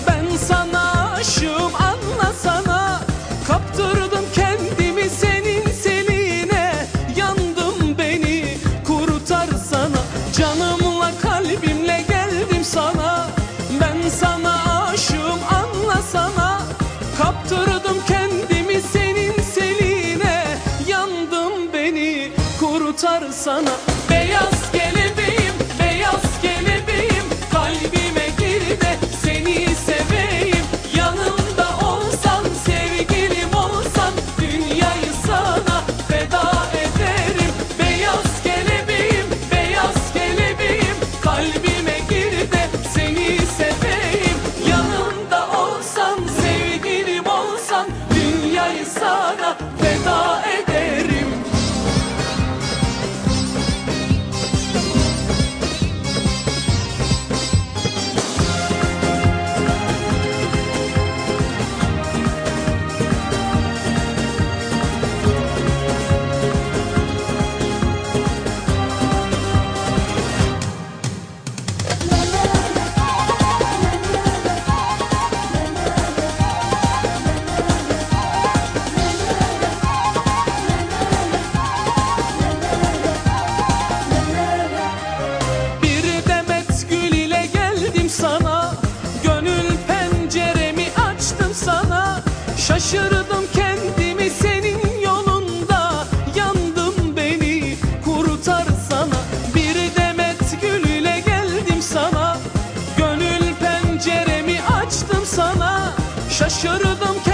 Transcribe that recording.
Ben sana aşığım, anlasana. Kaptırdım kendimi senin seline. Yandım, beni kurtarsana. Canımla kalbimle geldim sana. Ben sana aşığım, anlasana. Kaptırdım kendimi senin seline. Yandım, beni kurtarsana. Beyaz kelebeğim, beyaz kelebeğim, kalbime gir de seni seveyim. Yanımda olsan, sevgilim olsan, dünyayı sana feda ederim. Beyaz kelebeğim, beyaz kelebeğim, kalbime gir de seni seveyim. Yanımda olsan, sevgilim olsan, dünyayı sana feda ederim. Şaşırdım kendimi senin yolunda. Yandım, beni kurtarsana. Bir demet gül ile geldim sana. Gönül penceremi açtım sana. Şaşırdım kendimi